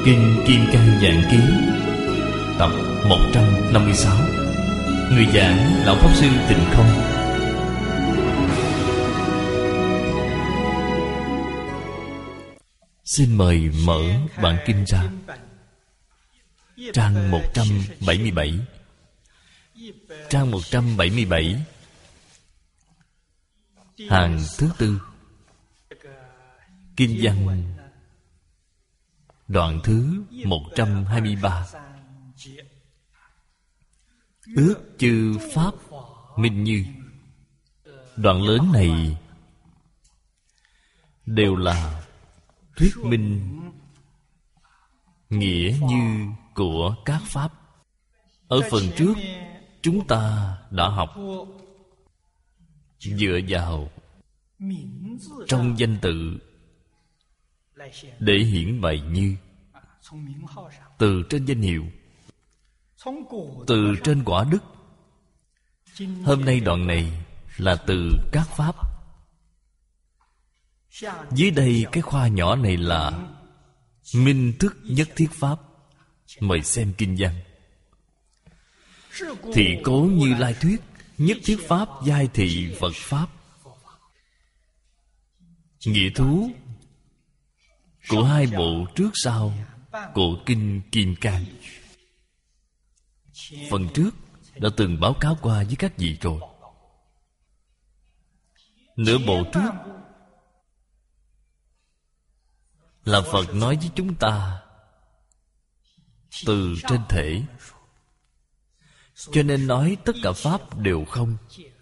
Kinh Kim Cang Giảng Ký, tập 156. Người giảng Lão Pháp Sư Tịnh Không. Xin mời mở bản kinh ra. Trang 177. Trang 177, hàng thứ tư. Kinh văn đoạn thứ 123. Ước chư pháp minh như. Đoạn lớn này đều là thuyết minh nghĩa như của các pháp. Ở phần trước chúng ta đã học dựa vào trong danh tự để hiển bày như, từ trên danh hiệu, từ trên quả đức. Hôm nay đoạn này là từ các pháp. Dưới đây cái khoa nhỏ này là minh thức nhất thiết pháp. Mời xem kinh văn. Thị cố Như Lai thuyết nhất thiết pháp giai thị Phật pháp. Nghĩa thú của hai bộ trước sau của kinh Kim Cang. Phần trước đã từng báo cáo qua với các vị rồi. Nửa bộ trước là Phật nói với chúng ta từ trên thể, cho nên nói tất cả pháp đều không.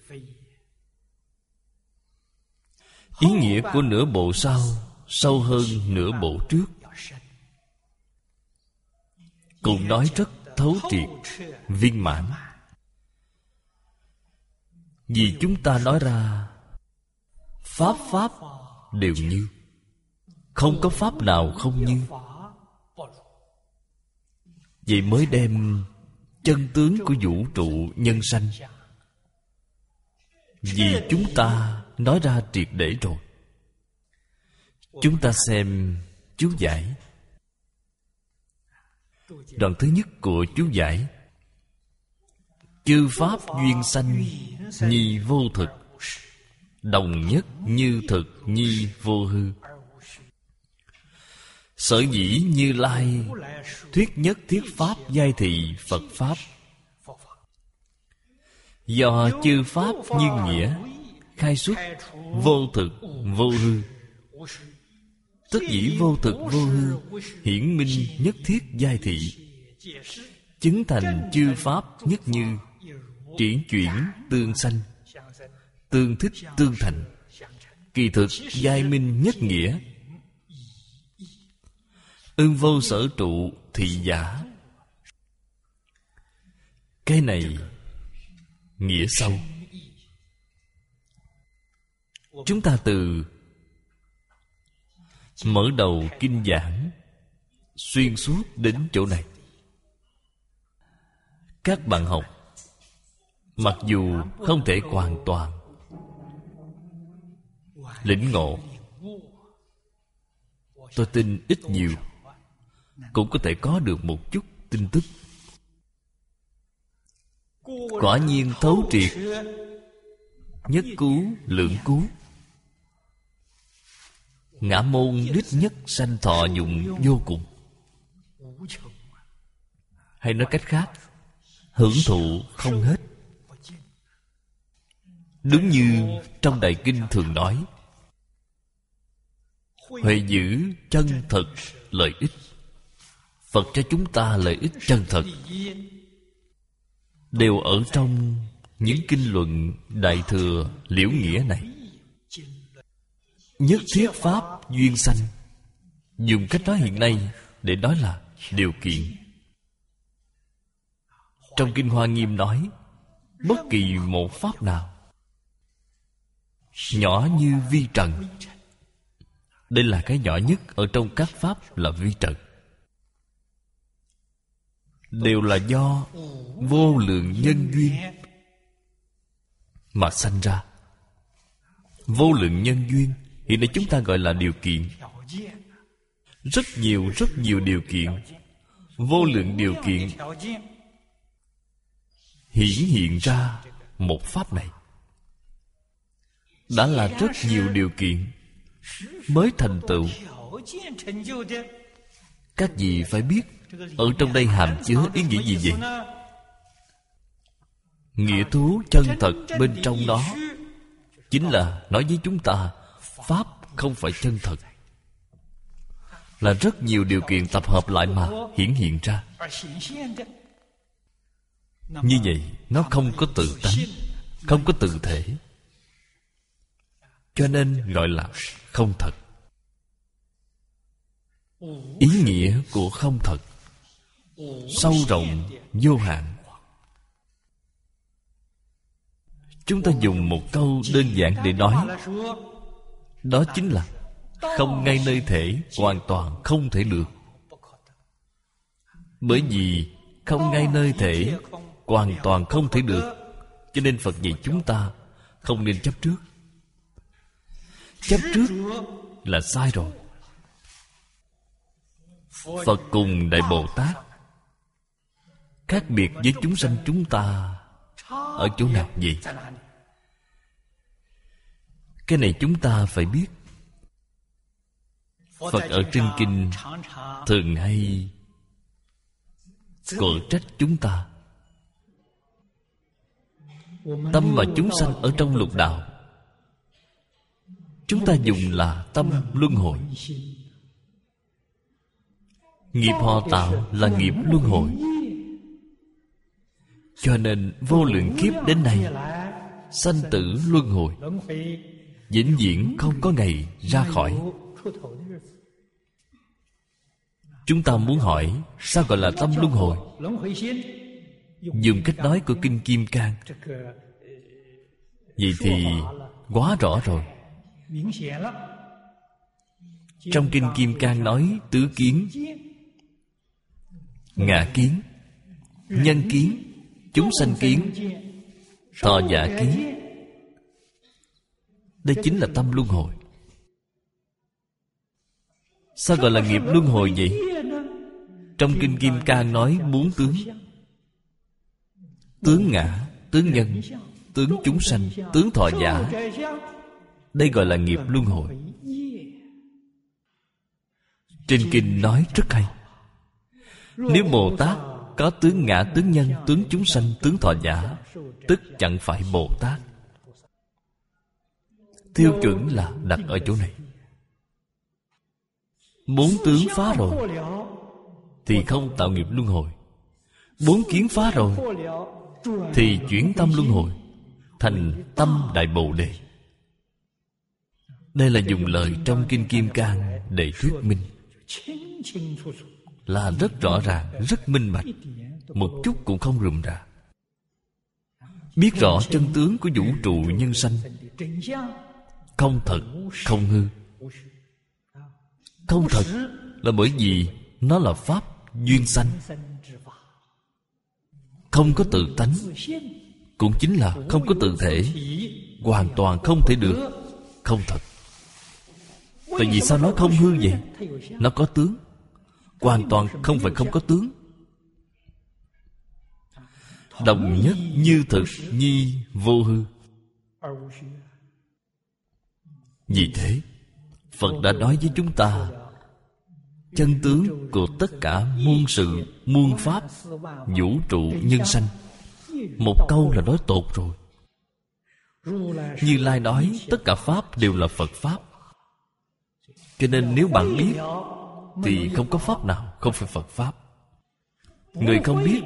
Ý nghĩa của nửa bộ sau sâu hơn nửa bộ trước, cũng nói rất thấu triệt, viên mãn. Vì chúng ta nói ra pháp pháp đều như, không có pháp nào không như. Vậy mới đem chân tướng của vũ trụ nhân sanh vì chúng ta nói ra triệt để rồi. Chúng ta xem chú giải. Đoạn thứ nhất của chú giải: chư pháp duyên sanh nhi vô thực, đồng nhất như thực nhi vô hư. Sở dĩ Như Lai thuyết nhất thiết pháp giai thị Phật pháp. Do chư pháp như nghĩa khai xuất vô thực vô hư, tức dĩ vô thực vô hư hiển minh nhất thiết giai thị, chứng thành chư pháp nhất như, triển chuyển tương sanh, tương thích tương thành, kỳ thực giai minh nhất nghĩa, ưng vô sở trụ thị giả. Cái này nghĩa sâu. Chúng ta từ mở đầu kinh giảng xuyên suốt đến chỗ này, các bạn học mặc dù không thể hoàn toàn lĩnh ngộ, tôi tin ít nhiều cũng có thể có được một chút tin tức. Quả nhiên thấu triệt, nhất cứu lưỡng cứu, ngã môn đích nhất sanh thọ dụng vô cùng. Hay nói cách khác, hưởng thụ không hết. Đúng như trong Đại Kinh thường nói, huệ giữ chân thật lợi ích. Phật cho chúng ta lợi ích chân thật đều ở trong những kinh luận Đại Thừa Liễu Nghĩa này. Nhất thiết pháp duyên sanh, dùng cách nói hiện nay để nói là điều kiện. Trong kinh Hoa Nghiêm nói, bất kỳ một pháp nào nhỏ như vi trần, đây là cái nhỏ nhất ở trong các pháp là vi trần, đều là do vô lượng nhân duyên mà sanh ra. Vô lượng nhân duyên hiện nay chúng ta gọi là điều kiện. rất nhiều điều kiện, vô lượng điều kiện hiển hiện ra một pháp này. Đã là rất nhiều điều kiện mới thành tựu. Các vị phải biết ở trong đây hàm chứa ý nghĩa gì vậy? Nghĩa thú chân thật bên trong đó chính là nói với chúng ta pháp không phải chân thật, là rất nhiều điều kiện tập hợp lại mà hiển hiện ra. Như vậy nó không có tự tánh, không có tự thể, cho nên gọi là không thật. Ý nghĩa của không thật sâu rộng vô hạn. Chúng ta dùng một câu đơn giản để nói, đó chính là không ngay nơi thể, hoàn toàn không thể được. Bởi vì không ngay nơi thể, hoàn toàn không thể được, cho nên Phật dạy chúng ta không nên chấp trước. Chấp trước là sai rồi. Phật cùng Đại Bồ Tát khác biệt với chúng sanh chúng ta ở chỗ nào vậy? Cái này chúng ta phải biết. Phật ở trên kinh thường hay quở trách chúng ta. Tâm và chúng sanh ở trong lục đạo, chúng ta dùng là tâm luân hồi. Nghiệp họ tạo là nghiệp luân hồi, cho nên vô lượng kiếp đến nay sanh tử luân hồi, vĩnh viễn không có ngày ra khỏi. Chúng ta muốn hỏi sao gọi là tâm luân hồi? Dùng cách nói của Kinh Kim Cang, vậy thì quá rõ rồi. Trong Kinh Kim Cang nói tứ kiến: ngã kiến, nhân kiến, chúng sanh kiến, thọ giả kiến. Đây chính là tâm luân hồi. Sao gọi là nghiệp luân hồi vậy? Trong Kinh Kim Cang nói 4 tướng: tướng ngã, tướng nhân, tướng chúng sanh, tướng thọ giả. Đây gọi là nghiệp luân hồi. Trên kinh nói rất hay. Nếu Bồ Tát có tướng ngã, tướng nhân, tướng chúng sanh, tướng thọ giả, tức chẳng phải Bồ Tát. Tiêu chuẩn là đặt ở chỗ này. 4 tướng phá rồi thì không tạo nghiệp luân hồi. 4 kiến phá rồi thì chuyển tâm luân hồi thành tâm Đại Bồ Đề. Đây là dùng lời trong Kinh Kim Cang để thuyết minh, là rất rõ ràng, rất minh bạch, một chút cũng không rườm rà. Biết rõ chân tướng của vũ trụ nhân sanh, không thật, không hư. Không thật là bởi vì nó là pháp duyên sanh, không có tự tánh, cũng chính là không có tự thể, hoàn toàn không thể được. Không thật. Tại vì sao nó không hư vậy? Nó có tướng, hoàn toàn không phải không có tướng. Đồng nhất như thực nhi vô hư. Vì thế Phật đã nói với chúng ta chân tướng của tất cả muôn sự, muôn pháp, vũ trụ nhân sanh. Một câu là nói tột rồi. Như Lai nói tất cả pháp đều là Phật pháp. Cho nên nếu bạn biết thì không có pháp nào không phải Phật pháp. Người không biết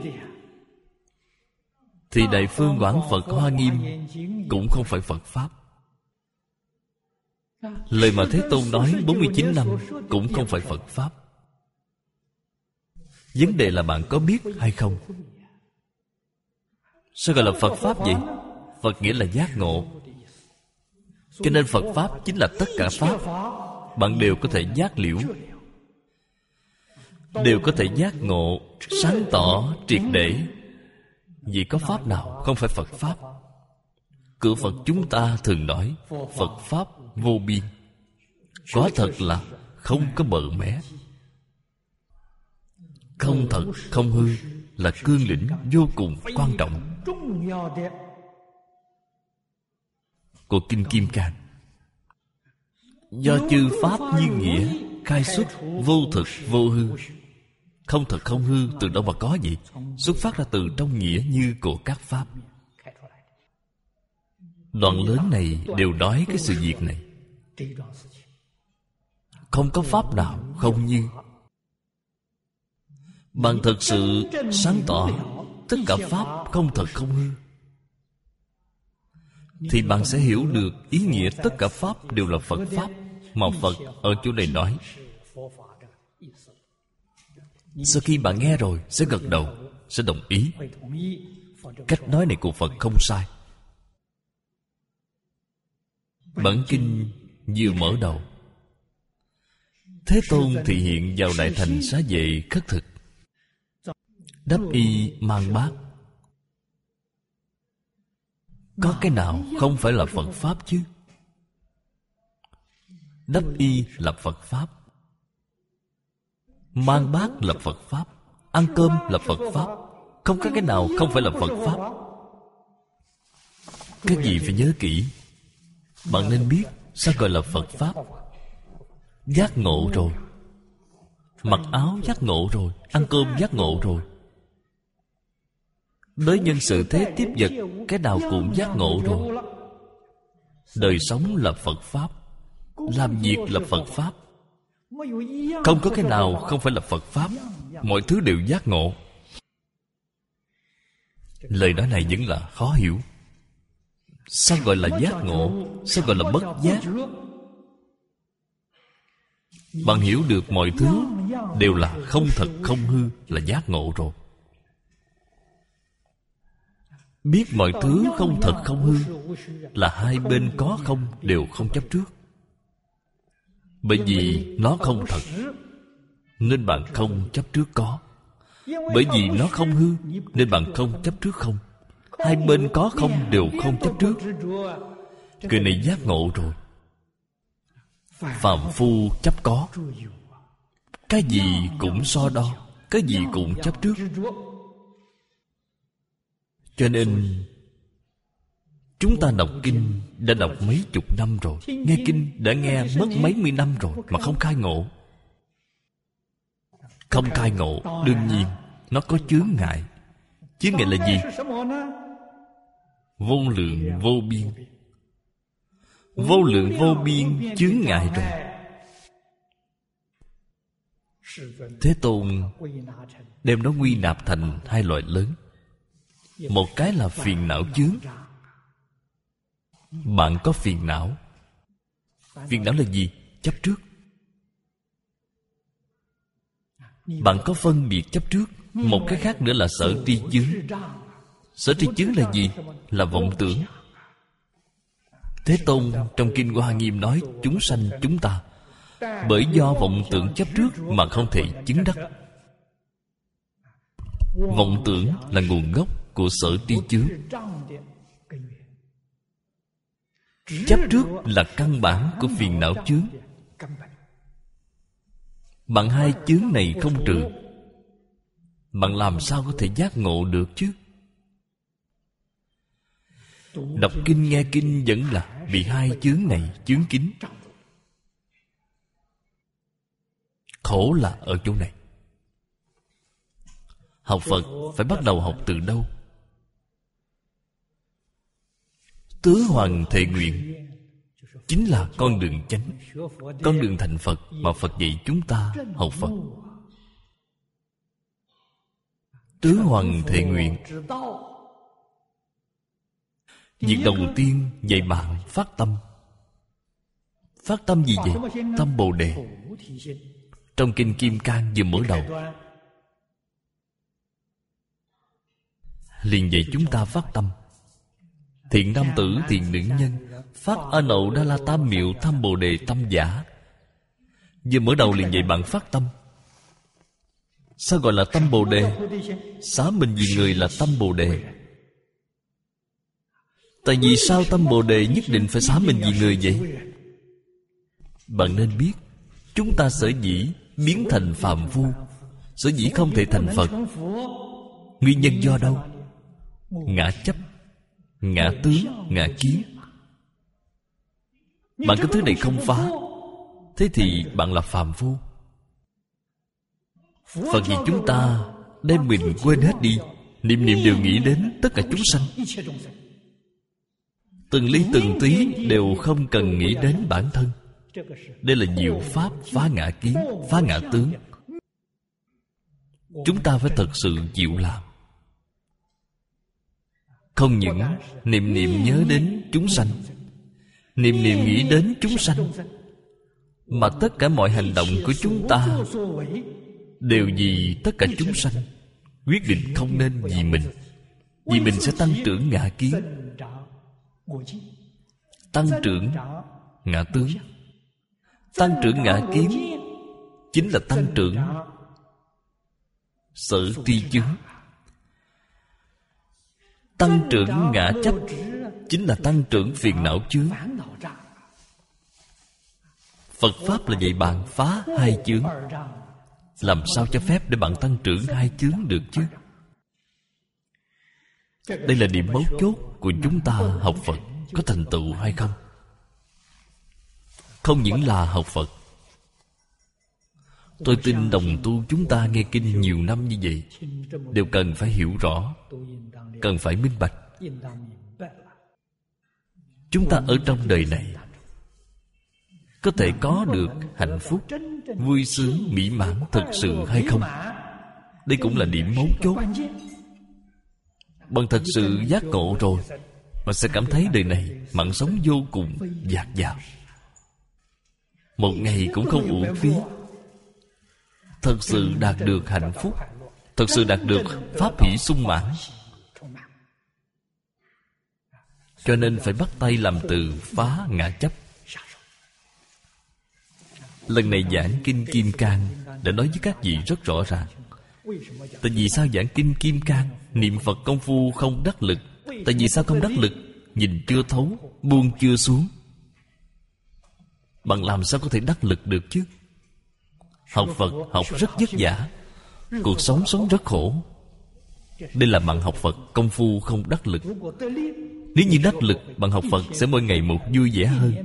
thì Đại Phương Quảng Phật Hoa Nghiêm cũng không phải Phật pháp. Lời mà Thế Tôn nói 49 năm cũng không phải Phật pháp. Vấn đề là bạn có biết hay không. Sao gọi là Phật pháp vậy? Phật nghĩa là giác ngộ. Cho nên Phật pháp chính là tất cả pháp. Bạn đều có thể giác liễu, đều có thể giác ngộ, sáng tỏ, triệt để. Vì có pháp nào không phải Phật pháp? Cửa Phật chúng ta thường nói Phật pháp vô biên. Có thật là không có bờ mé. Không thật, không hư là cương lĩnh vô cùng quan trọng của Kinh Kim Cang. Do chư Pháp như nghĩa khai xuất vô thực vô hư. Không thật không hư từ đâu mà có vậy? Xuất phát ra từ trong nghĩa như của các Pháp. Đoạn lớn này đều nói cái sự việc này. Không có Pháp nào không như. Bạn thật sự sáng tỏ tất cả Pháp không thật không hư, thì bạn sẽ hiểu được ý nghĩa tất cả Pháp đều là Phật Pháp. Mà Phật ở chỗ này nói, sau khi bạn nghe rồi sẽ gật đầu, sẽ đồng ý. Cách nói này của Phật không sai. Bản kinh vừa mở đầu, Thế Tôn thị hiện vào Đại Thành Xá Vệ khất thực, đắp y mang bát. Có cái nào không phải là Phật Pháp chứ? Đắp y là Phật Pháp, mang bát là Phật Pháp, ăn cơm là Phật Pháp. Không có cái nào không phải là Phật Pháp. Các vị phải nhớ kỹ. Bạn nên biết sao gọi là Phật Pháp. Giác ngộ rồi, mặc áo giác ngộ rồi, ăn cơm giác ngộ rồi, đối nhân sự thế tiếp vật cái nào cũng giác ngộ rồi. Đời sống là Phật Pháp, làm việc là Phật Pháp. Không có cái nào không phải là Phật Pháp. Mọi thứ đều giác ngộ. Lời nói này vẫn là khó hiểu. Sao gọi là giác ngộ? Sao gọi là bất giác? Bạn hiểu được mọi thứ đều là không thật không hư là giác ngộ rồi. Biết mọi thứ không thật không hư là hai bên có không đều không chấp trước. Bởi vì nó không thật nên bạn không chấp trước có. Bởi vì nó không hư nên bạn không chấp trước không. Hai bên có không đều không chấp trước. Người này giác ngộ rồi. Phàm phu chấp có, cái gì cũng so đo, cái gì cũng chấp trước. Cho nên chúng ta đọc kinh đã đọc mấy chục năm rồi, nghe kinh đã nghe mất mấy mươi năm rồi mà không khai ngộ. Không khai ngộ đương nhiên nó có chướng ngại. Chướng ngại là gì? Vô lượng vô biên. Vô lượng vô biên chướng ngại rồi. Thế Tôn đem nó quy nạp thành hai loại lớn. Một cái là phiền não chướng. Bạn có phiền não. Phiền não là gì? Chấp trước. Bạn có phân biệt chấp trước. Một cái khác nữa là sở tri chướng. Sở tri chướng là gì? Là vọng tưởng. Thế Tôn trong Kinh Hoa Nghiêm nói chúng sanh chúng ta bởi do vọng tưởng chấp trước mà không thể chứng đắc. Vọng tưởng là nguồn gốc của sở tri chướng. Chấp trước là căn bản của phiền não chướng. Bạn hai chướng này không trừ, bạn làm sao có thể giác ngộ được chứ? Đọc kinh nghe kinh vẫn là bị hai chướng này chướng kín. Khổ là ở chỗ này. Học Phật phải bắt đầu học từ đâu? Tứ Hoàng Thệ Nguyện chính là con đường chánh, con đường thành Phật mà Phật dạy chúng ta học Phật. Tứ Hoàng Thệ Nguyện, việc đầu tiên dạy bạn phát tâm. Phát tâm gì vậy? Tâm Bồ Đề. Trong Kinh Kim Cang vừa mở đầu liền dạy chúng ta phát tâm. Thiện nam tử, thiện nữ nhân, phát A Nậu Đa La Tam Miệu Tham Bồ Đề tâm giả. Vừa mở đầu liền dạy bạn phát tâm. Sao gọi là tâm Bồ Đề? Xả mình vì người là tâm Bồ Đề. Tại vì sao tâm Bồ Đề nhất định phải xả mình vì người vậy? Bạn nên biết, chúng ta sở dĩ biến thành phàm phu sở dĩ không thể thành Phật, nguyên nhân do đâu? Ngã chấp, ngã tướng, ngã kiến. Bạn cái thứ này không phá, thế thì bạn là phàm phu. Phật vì chúng ta đem mình quên hết đi, niệm niệm đều nghĩ đến tất cả chúng sanh, từng ly từng tí đều không cần nghĩ đến bản thân. Đây là diệu pháp phá ngã kiến, phá ngã tướng. Chúng ta phải thật sự chịu làm. Không những niệm niệm nhớ đến chúng sanh, niệm niệm nghĩ đến chúng sanh, mà tất cả mọi hành động của chúng ta đều vì tất cả chúng sanh. Quyết định không nên vì mình. Vì mình sẽ tăng trưởng ngã kiến, tăng trưởng ngã tướng. Tăng trưởng ngã kiến chính là tăng trưởng sở tri chứng. Tăng trưởng ngã chấp chính là tăng trưởng phiền não chướng. Phật Pháp là dạy bạn phá hai chướng. Làm sao cho phép để bạn tăng trưởng hai chướng được chứ? Đây là điểm mấu chốt của chúng ta học Phật có thành tựu hay không. Không những là học Phật, tôi tin đồng tu chúng ta nghe kinh nhiều năm như vậy đều cần phải hiểu rõ, cần phải minh bạch. Chúng ta ở trong đời này có thể có được hạnh phúc, vui sướng, mỹ mãn thật sự hay không? Đây cũng là điểm mấu chốt. Bạn thật sự giác ngộ rồi, bạn sẽ cảm thấy đời này mạng sống vô cùng dạt dào, một ngày cũng không uổng phí. Thật sự đạt được hạnh phúc, thật sự đạt được pháp hỷ sung mãn. Cho nên phải bắt tay làm từ phá ngã chấp. Lần này giảng Kinh Kim Cang đã nói với các vị rất rõ ràng. Tại vì sao giảng Kinh Kim Cang? Niệm Phật công phu không đắc lực. Tại vì sao không đắc lực? Nhìn chưa thấu, buông chưa xuống. Bạn làm sao có thể đắc lực được chứ? Học Phật học rất vất vả, cuộc sống sống rất khổ. Đây là bạn học Phật công phu không đắc lực. Nếu như đắc lực, bạn học Phật sẽ mỗi ngày một vui vẻ hơn,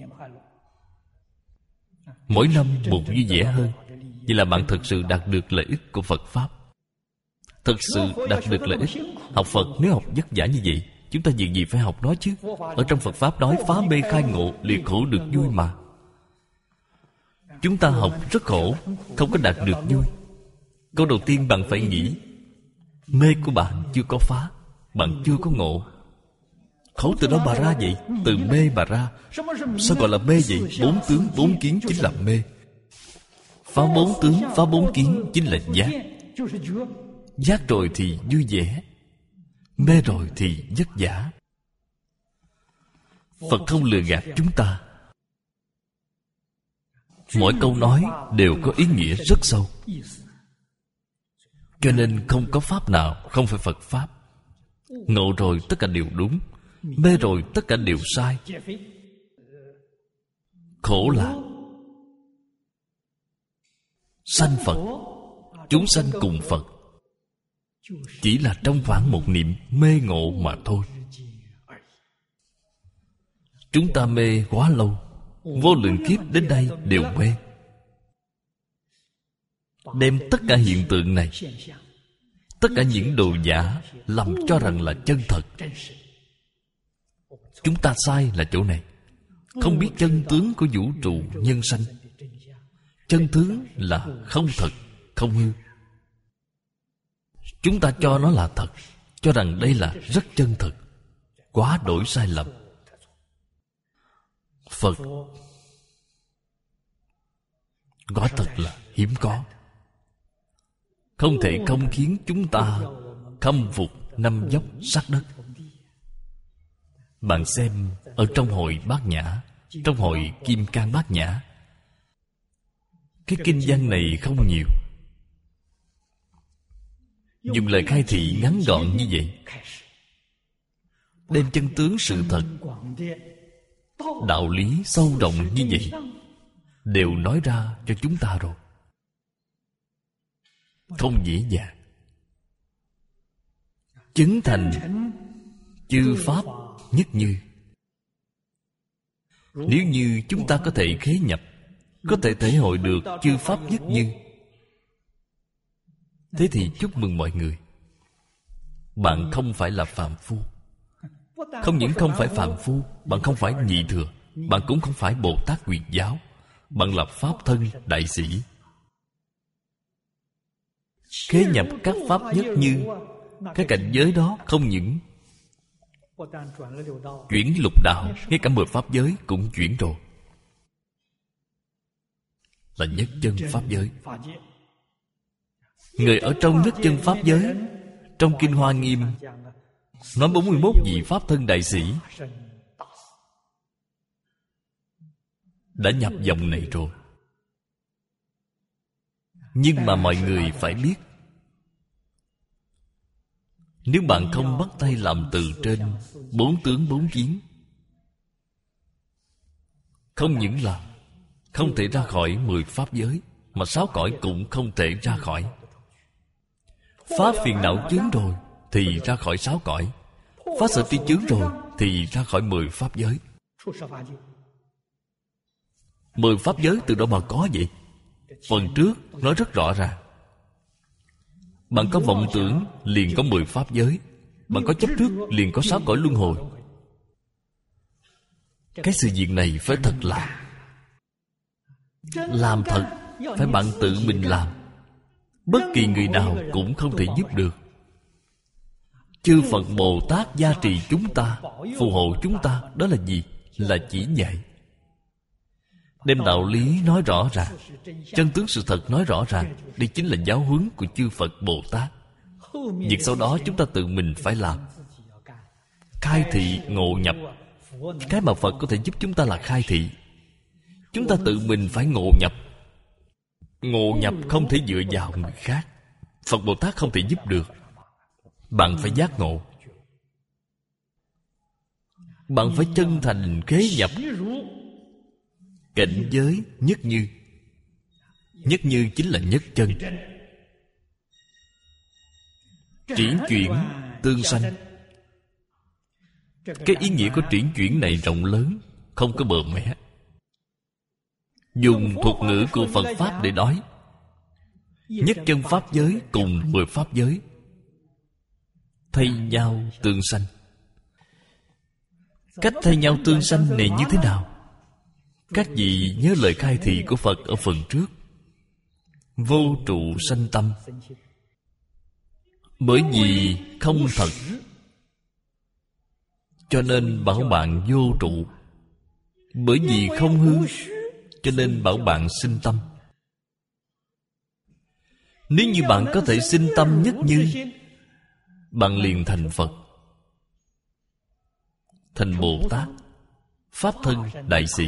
mỗi năm một vui vẻ hơn. Vậy là bạn thực sự đạt được lợi ích của Phật Pháp, thực sự đạt được lợi ích. Học Phật nếu học vất vả như vậy, chúng ta việc gì phải học nó chứ? Ở trong Phật Pháp nói phá mê khai ngộ, liệt khổ được vui mà. Chúng ta học rất khổ, không có đạt được vui. Câu đầu tiên bạn phải nghĩ, mê của bạn chưa có phá, bạn chưa có ngộ. Khổ từ đó mà ra vậy, từ mê mà ra. Sao gọi là mê vậy? Bốn tướng, bốn kiến chính là mê. Phá bốn tướng, phá bốn kiến chính là giác. Giác rồi thì vui vẻ, mê rồi thì vất vả. Phật không lừa gạt chúng ta. Mỗi câu nói đều có ý nghĩa rất sâu. Cho nên không có pháp nào không phải Phật Pháp. Ngộ rồi tất cả đều đúng, mê rồi tất cả đều sai. Khổ là sanh Phật, chúng sanh cùng Phật, chỉ là trong khoảng một niệm mê ngộ mà thôi. Chúng ta mê quá lâu, vô lượng kiếp đến đây đều mê. Đem tất cả hiện tượng này, tất cả những đồ giả lầm cho rằng là chân thật. Chúng ta sai là chỗ này, không biết chân tướng của vũ trụ nhân sanh. Chân tướng là không thật, không hư. Chúng ta cho nó là thật, cho rằng đây là rất chân thực. Quá đổi sai lầm. Phật quả thật là hiếm có, không thể không khiến chúng ta khâm phục năm dốc sắc đất. Bạn xem ở trong hội Bát Nhã, trong hội Kim Cang Bát Nhã, cái kinh văn này không nhiều, dùng lời khai thị ngắn gọn như vậy, đem chân tướng sự thật, đạo lý sâu rộng như vậy đều nói ra cho chúng ta rồi. không dễ dàng. Chứng thành chư pháp nhất như. Nếu như chúng ta có thể khế nhập, có thể thể hội được chư pháp nhất như, thế thì chúc mừng mọi người, bạn không phải là phàm phu. Không những không phải phàm phu, bạn không phải nhị thừa, bạn cũng không phải Bồ Tát Quyền Giáo, bạn là pháp thân đại sĩ. Khế nhập các pháp nhất như, cái cảnh giới đó không những chuyển lục đạo, ngay cả 10 pháp giới cũng chuyển rồi, là nhất chân pháp giới. Người ở trong nhất chân pháp giới, trong Kinh Hoa Nghiêm nói 41 vị pháp thân đại sĩ đã nhập dòng này rồi. Nhưng mà mọi người phải biết, nếu bạn không bắt tay làm từ trên 4 tướng 4 kiến, không những là không thể ra khỏi 10 pháp giới, mà 6 cõi cũng không thể ra khỏi. Phá phiền não chướng rồi thì ra khỏi 6 cõi, phá sở tri chướng rồi thì ra khỏi 10 pháp giới. 10 pháp giới từ đâu mà có vậy? Phần trước nói rất rõ ràng. Bạn có vọng tưởng liền có 10 pháp giới, bạn có chấp trước liền có 6 cõi luân hồi. Cái sự việc này phải thật làm thật, phải bạn tự mình làm. Bất kỳ người nào cũng không thể giúp được. Chư Phật Bồ Tát gia trì chúng ta, phù hộ chúng ta. Đó là gì? Là chỉ dạy, đem đạo lý nói rõ ràng, chân tướng sự thật nói rõ ràng. Đây chính là giáo huấn của chư Phật Bồ Tát. Việc sau đó chúng ta tự mình phải làm. Khai thị ngộ nhập. Cái mà Phật có thể giúp chúng ta là khai thị. Chúng ta tự mình phải ngộ nhập. Ngộ nhập không thể dựa vào người khác. Phật Bồ Tát không thể giúp được. Bạn phải giác ngộ. Bạn phải chân thành khế nhập cảnh giới nhất như. Nhất như chính là nhất chân. Triển chuyển tương sanh. Cái ý nghĩa của triển chuyển này rộng lớn, không có bờ mé. Dùng thuật ngữ của Phật Pháp để nói, nhất chân pháp giới cùng 10 pháp giới thay nhau tương sanh. Cách thay nhau tương sanh này như thế nào? Các vị nhớ lời khai thị của Phật ở phần trước: vô trụ sanh tâm. Bởi vì không thật, cho nên bảo bạn vô trụ. Bởi vì không hư, cho nên bảo bạn sinh tâm. Nếu như bạn có thể sinh tâm nhất như, bạn liền thành Phật, thành Bồ Tát, pháp thân đại sĩ.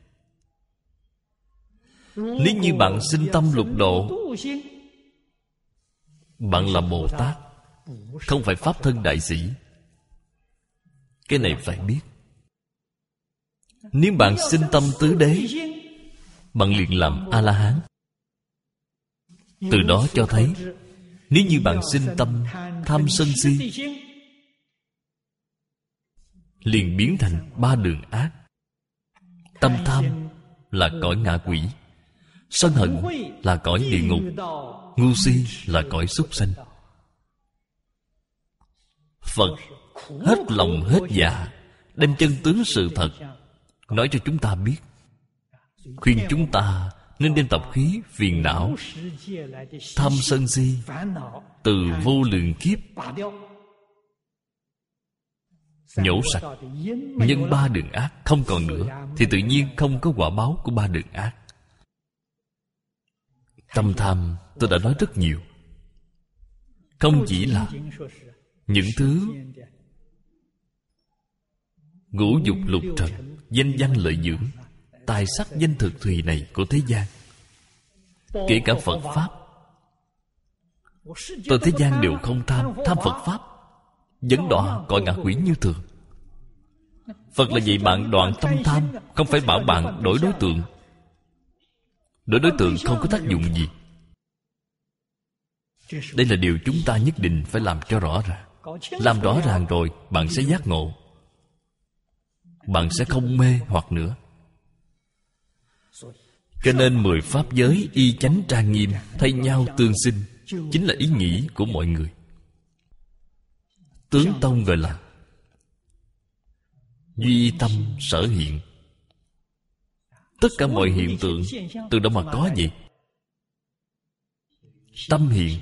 Nếu như bạn sinh tâm lục độ, bạn là Bồ Tát, không phải pháp thân đại sĩ. Cái này phải biết. Nếu bạn sinh tâm tứ đế, bạn liền làm A-la-hán. Từ đó cho thấy, nếu như bạn sinh tâm tham sân si, liền biến thành 3 đường ác. Tâm tham là cõi ngạ quỷ, sân hận là cõi địa ngục, ngu si là cõi súc sanh. Phật hết lòng hết dạ đem chân tướng sự thật nói cho chúng ta biết, khuyên chúng ta nên đem tập khí phiền não tham sân si từ vô lượng kiếp nhổ sạch. Nhân 3 đường ác không còn nữa, thì tự nhiên không có quả báo của 3 đường ác. Tâm tham tôi đã nói rất nhiều. Không chỉ là những thứ ngũ dục lục trần, danh văn lợi dưỡng, tài sắc danh thực thùy này của thế gian, kể cả Phật Pháp. Toàn thế gian đều không tham, tham Phật Pháp vẫn đọa cõi ngạ quỷ như thường. Phật là dạy bạn đoạn tâm tham, không phải bảo bạn đổi đối tượng. Đổi đối tượng không có tác dụng gì. Đây là điều chúng ta nhất định phải làm cho rõ ràng. Làm rõ ràng rồi, bạn sẽ giác ngộ. Bạn sẽ không mê hoặc nữa. Cho nên 10 pháp giới y chánh trang nghiêm, thay nhau tương sinh, chính là ý nghĩ của mọi người. Tướng tông gọi là duy tâm sở hiện. Tất cả mọi hiện tượng từ đâu mà có vậy? Tâm hiện.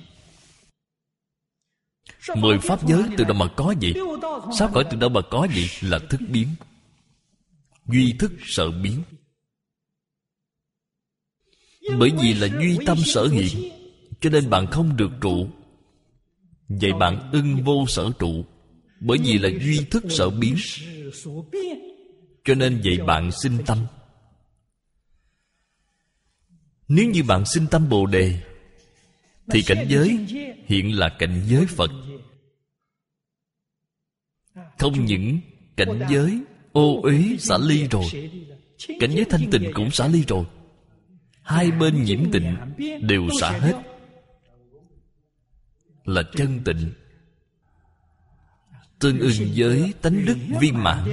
10 pháp giới từ đâu mà có vậy? 6 cõi từ đâu mà có vậy? Là thức biến. Duy thức sở biến. Bởi vì là duy tâm sở hiện, cho nên bạn không được trụ. Vậy bạn ưng vô sở trụ. Bởi vì là duy thức sở biến, cho nên vậy bạn sinh tâm. Nếu như bạn sinh tâm Bồ Đề, thì cảnh giới hiện là cảnh giới Phật. Không những cảnh giới ô uế xả ly rồi, cảnh giới thanh tịnh cũng xả ly rồi. Hai bên nhiễm tịnh đều xả hết, là chân tịnh, tương ưng với tánh đức viên mãn.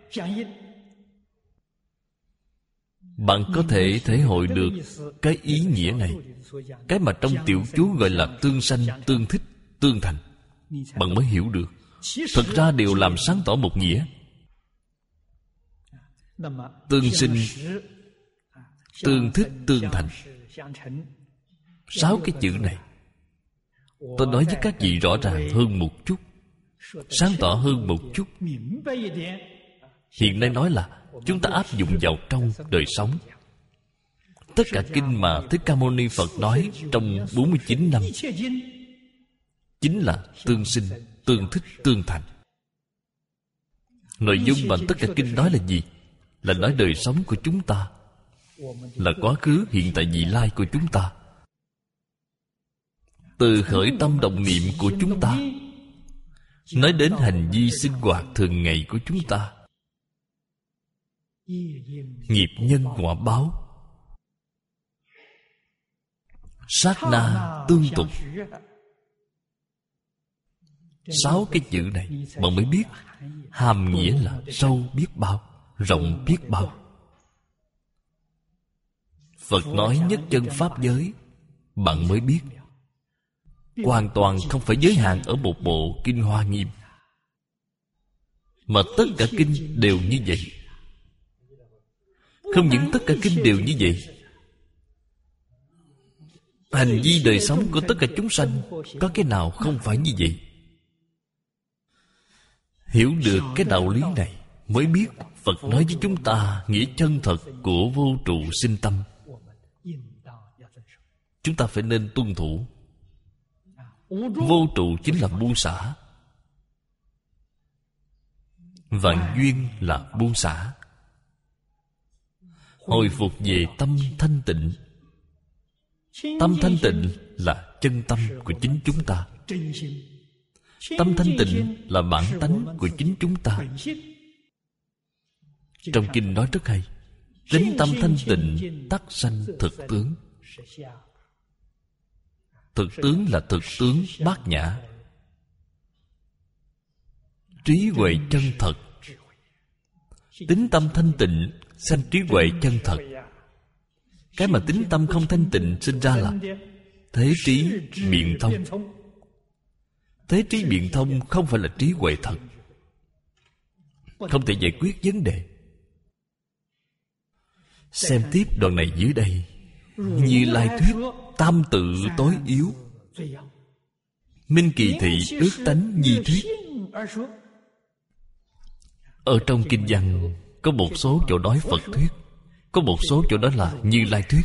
Bạn có thể thể hội được cái ý nghĩa này, cái mà trong tiểu chú gọi là tương sanh, tương thích, tương thành. Bạn mới hiểu được. Thực ra đều làm sáng tỏ một nghĩa. Tương sinh, tương thích, tương thành. 6 cái chữ này tôi nói với các vị rõ ràng hơn một chút, sáng tỏ hơn một chút. Hiện nay nói là chúng ta áp dụng vào trong đời sống. Tất cả kinh mà Thích Ca Mâu Ni Phật nói trong 49 năm chính là tương sinh, tương thích, tương thành. Nội dung mà tất cả kinh nói là gì? Là nói đời sống của chúng ta, là quá khứ, hiện tại, vị lai của chúng ta. Từ khởi tâm động niệm của chúng ta, nói đến hành vi sinh hoạt thường ngày của chúng ta. Nghiệp nhân quả báo, sát na tương tục. 6 cái chữ này bạn mới biết hàm nghĩa là sâu biết bao, rộng biết bao. Phật nói nhất chân pháp giới, bạn mới biết. Hoàn toàn không phải giới hạn ở một bộ Kinh Hoa Nghiêm, mà tất cả kinh đều như vậy. Không những tất cả kinh đều như vậy, hành vi đời sống của tất cả chúng sanh có cái nào không phải như vậy? Hiểu được cái đạo lý này mới biết Phật nói với chúng ta nghĩa chân thật của vô trụ sinh tâm. Chúng ta phải nên tuân thủ. Vô trụ chính là buông xả, vạn duyên là buông xả. Hồi phục về tâm thanh tịnh. Tâm thanh tịnh là chân tâm của chính chúng ta. Tâm thanh tịnh là bản tánh của chính chúng ta. Trong kinh nói rất hay: tính tâm thanh tịnh tắc sanh thực tướng. Thực tướng là thực tướng bát nhã, trí huệ chân thật. Tính tâm thanh tịnh sanh trí huệ chân thật. Cái mà tính tâm không thanh tịnh sinh ra là thế trí biện thông. Thế trí biện thông không phải là trí huệ thật, không thể giải quyết vấn đề. Xem tiếp đoạn này dưới đây. Như Lai thuyết tam tự tối yếu, minh kỳ thị ước tánh nhi thuyết. Ở trong kinh văn có một số chỗ nói Phật thuyết, có một số chỗ đó là Như Lai thuyết.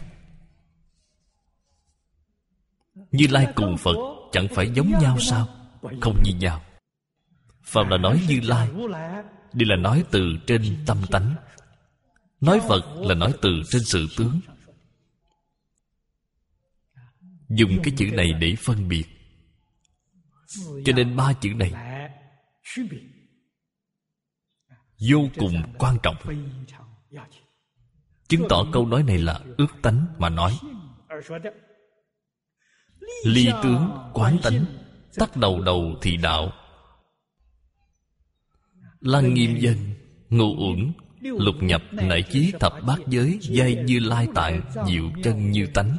Như Lai cùng Phật chẳng phải giống nhau sao? Không như nhau. Phàm là nói Như Lai đều là nói từ trên tâm tánh, nói Phật là nói từ trên sự tướng. Dùng cái chữ này để phân biệt. Cho nên 3 chữ này vô cùng quan trọng, chứng tỏ câu nói này là ước tánh mà nói. ly tướng quán tánh, tắt đầu đầu thì đạo. Lăng Nghiêm Dân, Ngũ Uẩn, Lục Nhập nại chí thập bát giới, giai Như Lai Tạng, diệu chân như tánh.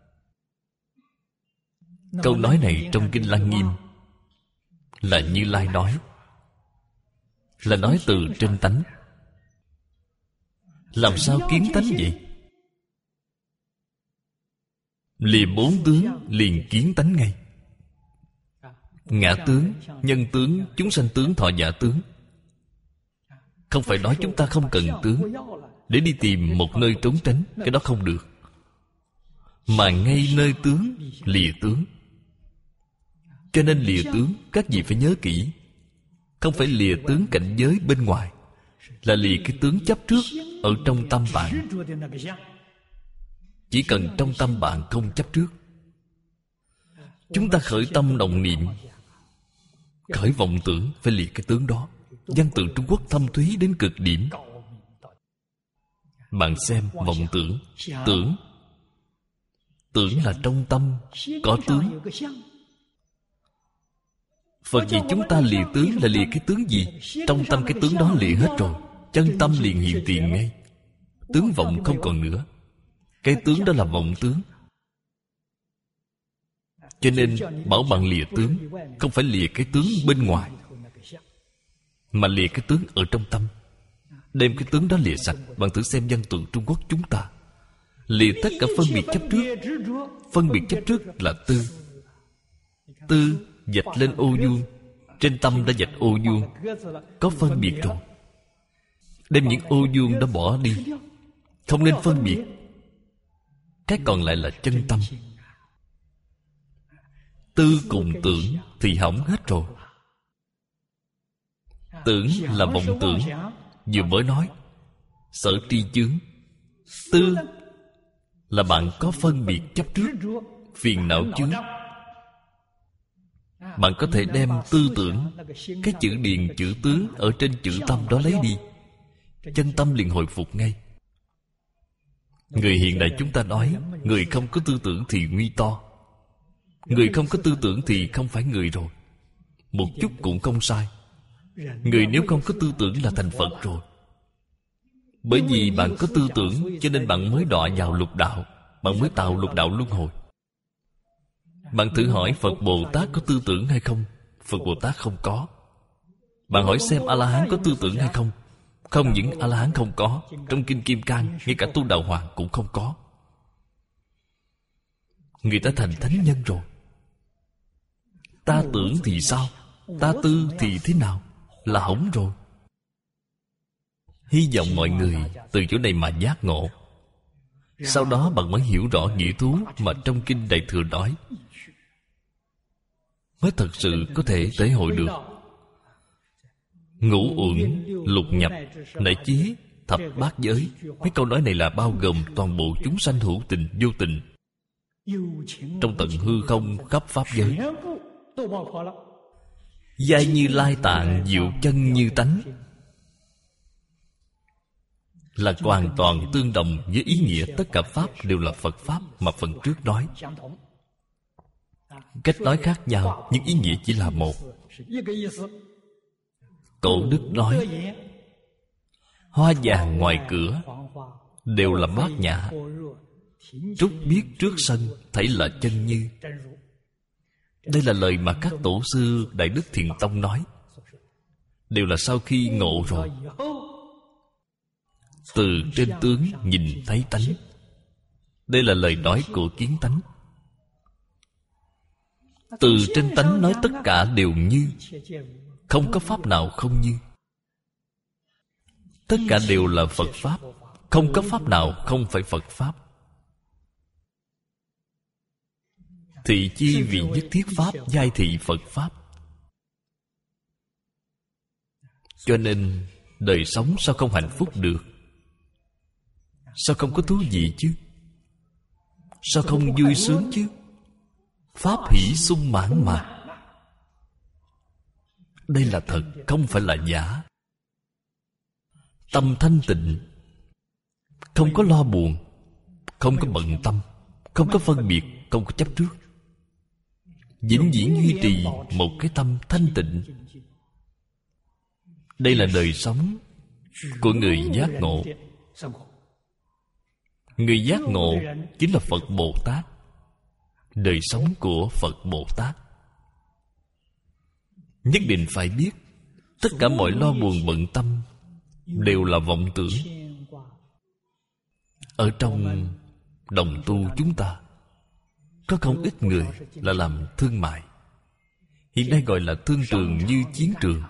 Câu nói này trong Kinh Lăng Nghiêm là Như Lai nói, là nói từ trên tánh. Làm sao kiến tánh vậy? Liền bốn tướng liền kiến tánh ngay. Ngã tướng, nhân tướng, chúng sanh tướng, thọ giả tướng. Không phải nói chúng ta không cần tướng để đi tìm một nơi trốn tránh, cái đó không được. Mà ngay nơi tướng, lìa tướng. Cho nên lìa tướng, các vị phải nhớ kỹ, không phải lìa tướng cảnh giới bên ngoài, là lìa cái tướng chấp trước ở trong tâm bạn. Chỉ cần trong tâm bạn không chấp trước. Chúng ta khởi tâm động niệm, khởi vọng tưởng, phải lìa cái tướng đó. Văn tự Trung Quốc thâm thúy đến cực điểm. Bạn xem vọng tưởng, tưởng là trong tâm có tướng. Phật vì chúng ta lìa tướng là lìa cái tướng gì? Trong tâm cái tướng đó lìa hết rồi, chân tâm liền hiện tiền ngay. Tướng vọng không còn nữa. Cái tướng đó là vọng tướng. Cho nên bảo bạn lìa tướng, không phải lìa cái tướng bên ngoài, mà lìa cái tướng ở trong tâm. Đem cái tướng đó lìa sạch. Bạn thử xem văn tự Trung Quốc chúng ta, lìa tất cả phân biệt chấp trước. Phân biệt chấp trước là tư. Tư vạch lên ô vuông, trên tâm đã vạch ô vuông, có phân biệt rồi. Đem những ô vuông đó bỏ đi, không nên phân biệt. Cái còn lại là chân tâm. Tư cùng tưởng thì hỏng hết rồi. Tưởng là vọng tưởng, vừa mới nói sở tri chướng. Tư là bạn có phân biệt chấp trước, phiền não chướng. Bạn có thể đem tư tưởng, cái chữ điền chữ tướng ở trên chữ tâm đó lấy đi, chân tâm liền hồi phục ngay. Người hiện đại chúng ta nói, người không có tư tưởng thì nguy to. Người không có tư tưởng thì không phải người rồi. Một chút cũng không sai. Người nếu không có tư tưởng là thành Phật rồi. Bởi vì bạn có tư tưởng, cho nên bạn mới đọa vào lục đạo, bạn mới tạo lục đạo luân hồi. Bạn thử hỏi Phật Bồ Tát có tư tưởng hay không? Phật Bồ Tát không có. Bạn hỏi xem A-la-hán có tư tưởng hay không? Không những A-la-hán không có, trong Kinh Kim Cang, ngay cả Tu Đạo Hoàng cũng không có. Người ta thành thánh nhân rồi. Ta tưởng thì sao? Ta tư thì thế nào? Là hỏng rồi. Hy vọng mọi người từ chỗ này mà giác ngộ. Sau đó bạn mới hiểu rõ nghĩa thú mà trong Kinh Đại Thừa nói, mới thật sự có thể thể hội được. Ngũ uẩn, lục nhập, nại chí, thập bát giới. Mấy câu nói này là bao gồm toàn bộ chúng sanh hữu tình, vô tình, trong tận hư không khắp pháp giới. Giai Như Lai Tạng, diệu chân như tánh, là hoàn toàn tương đồng với ý nghĩa tất cả pháp đều là Phật Pháp mà phần trước nói. Cách nói khác nhau, nhưng ý nghĩa chỉ là một. Tổ Đức nói, hoa vàng ngoài cửa đều là bát nhã, trúc biết trước sân thảy là chân như. Đây là lời mà các tổ sư Đại Đức Thiền Tông nói, đều là sau khi ngộ rồi. Từ trên tướng nhìn thấy tánh. Đây là lời nói của kiến tánh. Từ trên tánh nói tất cả đều như, không có pháp nào không như. Tất cả đều là Phật Pháp, không có pháp nào không phải Phật Pháp. Thị chi vì nhất thiết Pháp, giai thị Phật Pháp. Cho nên đời sống sao không hạnh phúc được? Sao không có thú vị chứ? Sao không vui sướng chứ? Pháp hỷ sung mãn mà. Đây là thật, không phải là giả. Tâm thanh tịnh, không có lo buồn, không có bận tâm, không có phân biệt, không có chấp trước. vĩnh viễn duy trì một cái tâm thanh tịnh. Đây là đời sống của người giác ngộ. Người giác ngộ chính là Phật Bồ Tát. Đời sống của Phật Bồ Tát nhất định phải biết tất cả mọi lo buồn bận tâm đều là vọng tưởng. Ở trong đồng tu chúng ta có không ít người là làm thương mại. Hiện nay gọi là thương trường như chiến trường.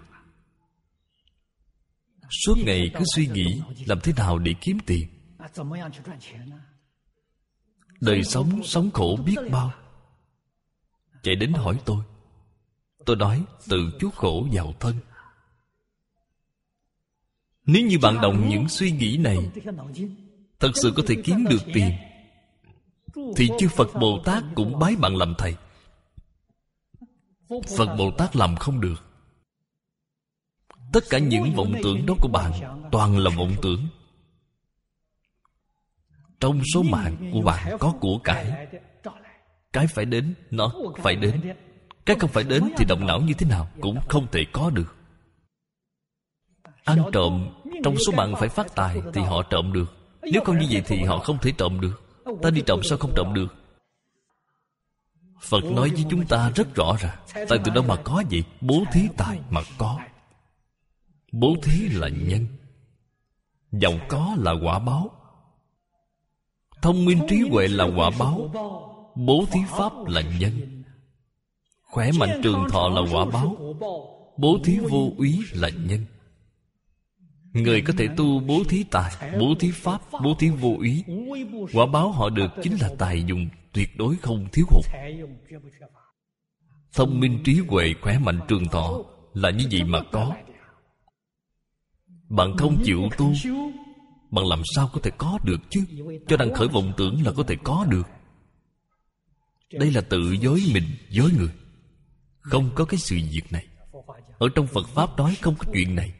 Suốt ngày cứ suy nghĩ làm thế nào để kiếm tiền. Đời sống khổ biết bao. Chạy đến hỏi tôi. Tôi nói tự chuốc khổ vào thân. Nếu như bạn đồng những suy nghĩ này thật sự có thể kiếm được tiền, thì chư Phật Bồ Tát cũng bái bạn làm thầy. Phật Bồ Tát làm không được. Tất cả những vọng tưởng đó của bạn toàn là vọng tưởng. Trong số mạng của bạn có của cải. Cái phải đến, nó phải đến. Cái không phải đến thì động não như thế nào cũng không thể có được. Ăn trộm, trong số mạng phải phát tài thì họ trộm được. Nếu không như vậy thì họ không thể trộm được. Ta đi trộm sao không trộm được? Phật nói với chúng ta rất rõ ràng. Tài từ đâu mà có vậy? Bố thí tài mà có. Bố thí là nhân, giàu có là quả báo. Thông minh trí huệ là quả báo. Bố thí pháp là nhân. Khỏe mạnh trường thọ là quả báo. Bố thí vô úy là nhân. Người có thể tu bố thí tài, bố thí pháp, bố thí vô úy, quả báo họ được chính là tài dùng tuyệt đối không thiếu hụt. Thông minh trí huệ, khỏe mạnh trường thọ là như vậy mà có. Bạn không chịu tu, bạn làm sao có thể có được chứ? Cho rằng khởi vọng tưởng là có thể có được. Đây là tự dối mình, dối người. Không có cái sự việc này. Ở trong Phật Pháp nói không có chuyện này.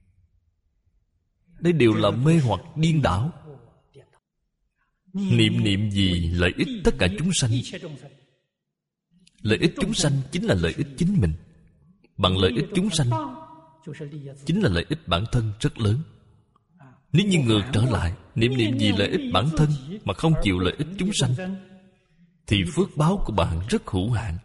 Đây đều là mê hoặc điên đảo. Niệm gì lợi ích tất cả chúng sanh. Lợi ích chúng sanh chính là lợi ích chính mình. Bằng lợi ích chúng sanh chính là lợi ích bản thân rất lớn. Nếu như ngược trở lại, niệm gì lợi ích bản thân mà không chịu lợi ích chúng sanh, thì phước báo của bạn rất hữu hạn.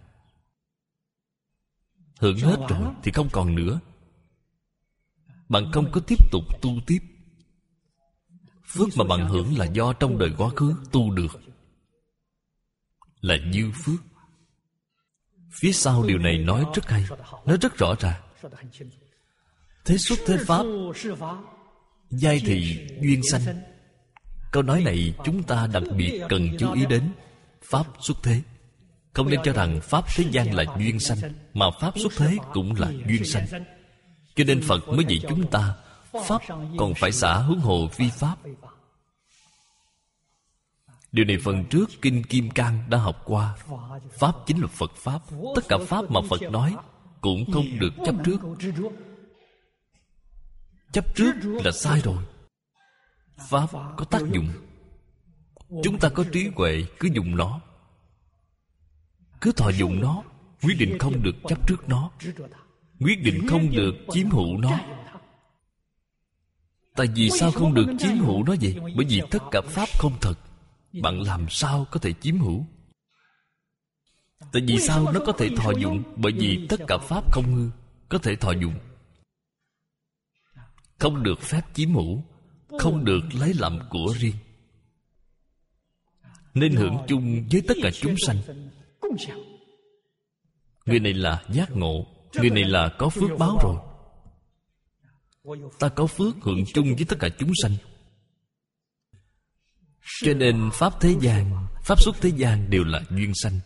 Hưởng hết rồi thì không còn nữa. Bạn không có tiếp tục tu tiếp. Phước mà bạn hưởng là do trong đời quá khứ tu được, là dư phước. Phía sau điều này nói rất hay, nói rất rõ ràng. Thế xuất thế pháp, giai thị duyên sanh. Câu nói này chúng ta đặc biệt cần chú ý đến. Pháp xuất thế. Không nên cho rằng pháp thế gian là duyên sanh, mà pháp xuất thế cũng là duyên sanh. Cho nên Phật mới dạy chúng ta pháp còn phải xả huống hồ phi pháp. Điều này phần trước Kinh Kim Cang đã học qua. Pháp chính là Phật Pháp. Tất cả Pháp mà Phật nói cũng không được chấp trước. Chấp trước là sai rồi. Pháp có tác dụng. Chúng ta có trí huệ cứ dùng nó, cứ thọ dụng nó. Quyết định không được chấp trước nó, quyết định không được chiếm hữu nó. Tại vì sao không được chiếm hữu nó vậy? Bởi vì tất cả Pháp không thật. Bạn làm sao có thể chiếm hữu? Tại vì sao nó có thể thọ dụng? Bởi vì tất cả Pháp không hư, có thể thọ dụng. Không được phép chiếm hữu, không được lấy làm của riêng, nên hưởng chung với tất cả chúng sanh. Người này là giác ngộ, người này là có phước báo rồi. Ta có phước hưởng chung với tất cả chúng sanh. Cho nên Pháp thế gian, Pháp xuất thế gian đều là duyên sanh.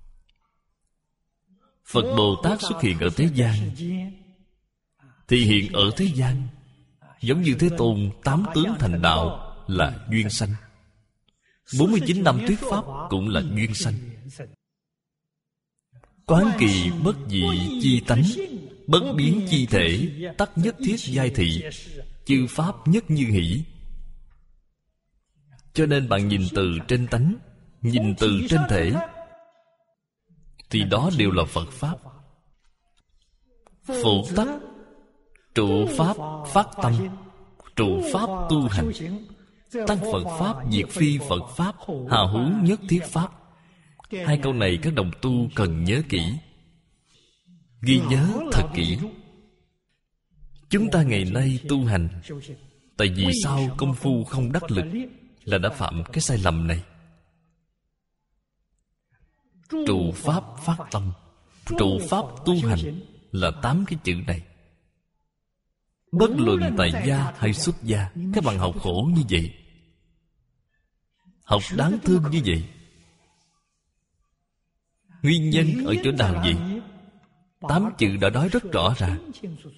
Phật Bồ Tát xuất hiện ở thế gian thì hiện ở thế gian. Giống như Thế Tôn 8 tướng thành đạo là duyên sanh. 49 năm thuyết Pháp cũng là duyên sanh. Quán kỳ bất dị chi tánh, bất biến chi thể, tắc nhất thiết giai thị, chư Pháp nhất như hỷ. Cho nên bạn nhìn từ trên tánh, nhìn từ trên thể, thì đó đều là Phật Pháp. Phụ tắc trụ Pháp phát tâm, trụ Pháp tu hành, tăng Phật Pháp diệt phi Phật Pháp, hào hữu nhất thiết Pháp. Hai câu này các đồng tu cần nhớ kỹ, ghi nhớ thật kỹ. Chúng ta ngày nay tu hành, tại vì sao công phu không đắc lực, là đã phạm cái sai lầm này. Trụ Pháp phát tâm, trụ Pháp tu hành là 8 cái chữ này. Bất luận tại gia hay xuất gia, các bạn học khổ như vậy, học đáng thương như vậy. Nguyên nhân ở chỗ nào vậy? 8 chữ đã nói rất rõ ràng.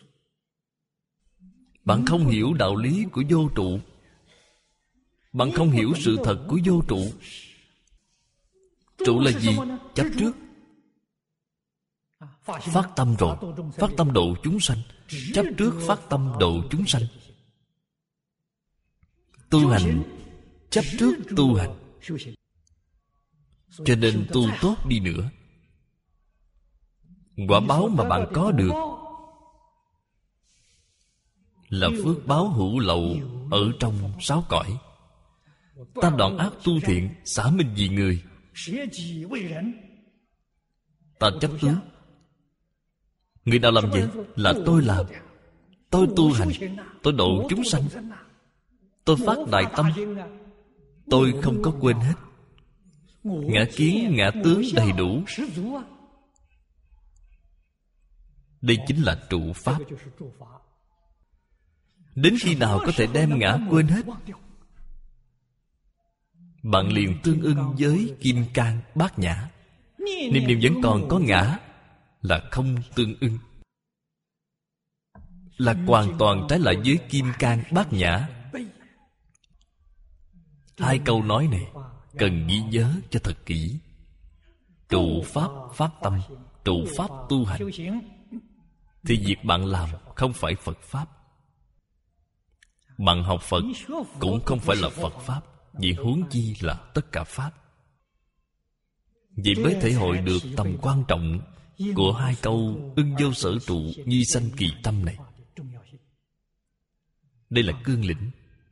Bạn không hiểu đạo lý của vô trụ, bạn không hiểu sự thật của vô trụ. Trụ là gì? Chấp trước. Phát tâm rồi, phát tâm độ chúng sanh. Chấp trước phát tâm độ chúng sanh. Tu hành, chấp trước tu hành. Cho nên tu tốt đi nữa, quả báo mà bạn có được là phước báo hữu lậu ở trong 6 cõi. Ta đoạn ác tu thiện, xả mình vì người. Ta chấp tướng. Người nào làm vậy? Là tôi làm. Tôi tu hành, tôi độ chúng sanh, tôi phát đại tâm. Tôi không có quên hết. Ngã kiến, ngã tướng đầy đủ. Đây chính là trụ Pháp. Đến khi nào có thể đem ngã quên hết? Bạn liền tương ưng với Kim Cang Bát Nhã. Niệm niệm vẫn còn có ngã, là không tương ưng, là hoàn toàn trái lại với Kim Cang Bát Nhã. Hai câu nói này cần ghi nhớ cho thật kỹ. Trụ Pháp phát tâm, trụ Pháp tu hành, thì việc bạn làm không phải Phật Pháp. Bạn học Phật cũng không phải là Phật Pháp, vì huống chi là tất cả Pháp. Vậy mới thể hội được tầm quan trọng của hai câu ưng vô sở trụ, nhi sanh kỳ tâm này. Đây là cương lĩnh.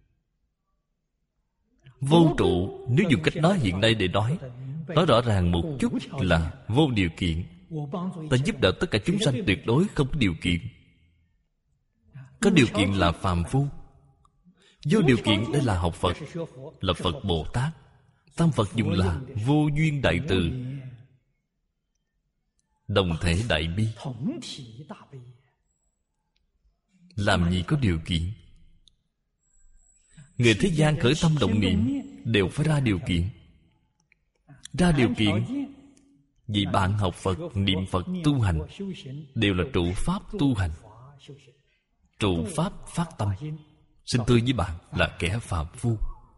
Vô trụ, nếu dùng cách nói hiện nay để nói rõ ràng một chút là vô điều kiện. Ta giúp đỡ tất cả chúng sanh tuyệt đối không có điều kiện. Có điều kiện là phàm phu. Vô điều kiện đây là học Phật, là Phật Bồ Tát. Tam Phật dùng là vô duyên đại từ, đồng thể đại bi. Làm gì có điều kiện? Người thế gian khởi tâm động niệm đều phải ra điều kiện. Ra điều kiện vì bạn học Phật, niệm Phật, tu hành đều là trụ Pháp tu hành, trụ Pháp phát tâm. Xin thưa với bạn là kẻ phàm phu.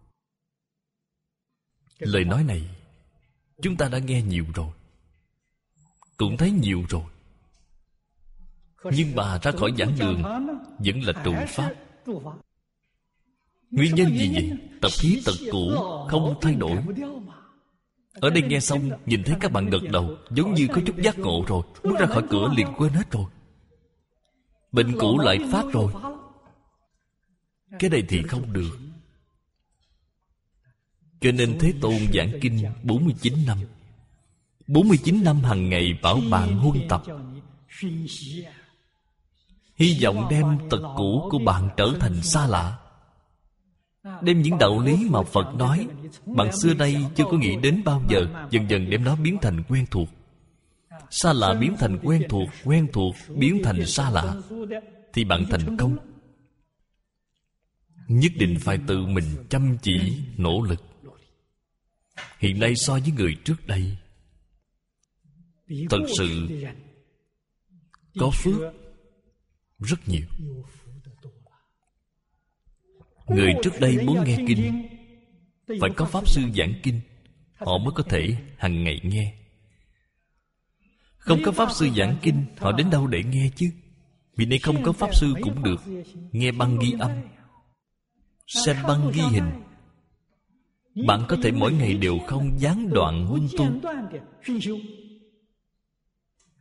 Lời nói này chúng ta đã nghe nhiều rồi, cũng thấy nhiều rồi. Nhưng mà ra khỏi giảng đường vẫn là trụ Pháp. Nguyên nhân gì vậy? Tập khí tật cũ không thay đổi. Ở đây nghe xong nhìn thấy các bạn gật đầu, giống như có chút giác ngộ rồi, bước ra khỏi cửa liền quên hết rồi. Bệnh cũ lại phát rồi. Cái này thì không được. Cho nên Thế Tôn giảng kinh 49 năm. 49 năm hàng ngày bảo bạn huân tập, hy vọng đem tật cũ của bạn trở thành xa lạ. Đem những đạo lý mà Phật nói bạn xưa nay chưa có nghĩ đến bao giờ, dần dần đem nó biến thành quen thuộc. Xa lạ biến thành quen thuộc biến thành xa lạ, thì bạn thành công. Nhất định phải tự mình chăm chỉ nỗ lực. Hiện nay so với người trước đây, thật sự có phước rất nhiều. Người trước đây muốn nghe kinh, phải có Pháp Sư giảng kinh, họ mới có thể hàng ngày nghe. Không có Pháp Sư giảng kinh, họ đến đâu để nghe chứ? Vì đây không có Pháp Sư cũng được. Nghe băng ghi âm, xem băng ghi hình. Bạn có thể mỗi ngày đều không gián đoạn huân tu.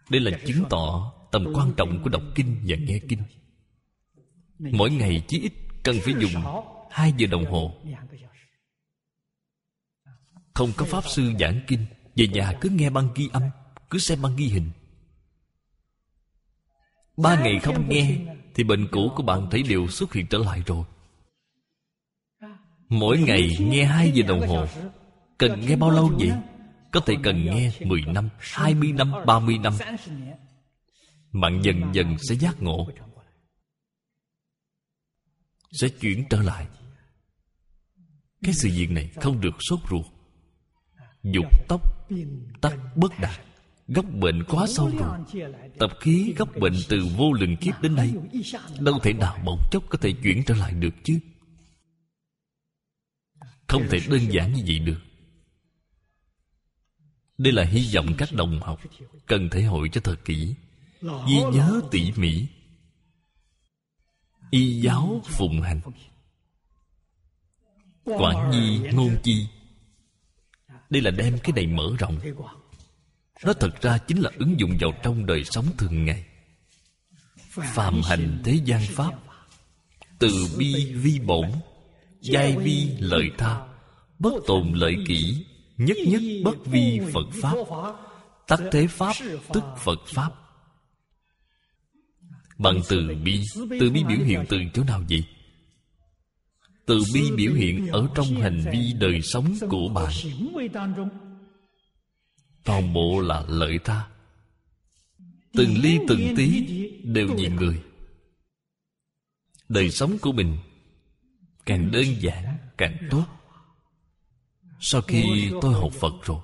Đây là chứng tỏ tầm quan trọng của đọc kinh và nghe kinh. Mỗi ngày chí ít cần phải dùng 2 giờ đồng hồ. Không có pháp sư giảng kinh, về nhà cứ nghe băng ghi âm, cứ xem băng ghi hình. 3 ngày không nghe thì bệnh cũ của bạn thấy đều xuất hiện trở lại rồi. Mỗi ngày nghe 2 giờ đồng hồ. Cần nghe bao lâu vậy? Có thể cần nghe 10 năm, 20 năm, 30 năm. Bạn dần dần sẽ giác ngộ, sẽ chuyển trở lại. Cái sự việc này không được sốt ruột. Dục tốc tắc bất đạt. Gốc bệnh quá sâu rồi. Tập khí gốc bệnh từ vô lượng kiếp đến nay, đâu thể nào bỗng chốc có thể chuyển trở lại được chứ. Không thể đơn giản như vậy được. Đây là hy vọng các đồng học cần thể hội cho thật kỹ, ghi nhớ tỉ mỉ. Y giáo phụng hành, quản nhi ngôn chi. Đây là đem cái này mở rộng. Nó thật ra chính là ứng dụng vào trong đời sống thường ngày. Phàm hành thế gian pháp, từ bi vi bổn, giai vi lợi tha, bất tồn lợi kỷ, nhất nhất bất vi Phật pháp. Tắc thế pháp tức Phật pháp. Bằng từ bi. Từ bi biểu hiện từ chỗ nào vậy? Từ bi biểu hiện ở trong hành vi đời sống của bạn. Toàn bộ là lợi tha. Từng ly từng tí đều vì người. Đời sống của mình càng đơn giản càng tốt. Sau khi tôi học Phật rồi,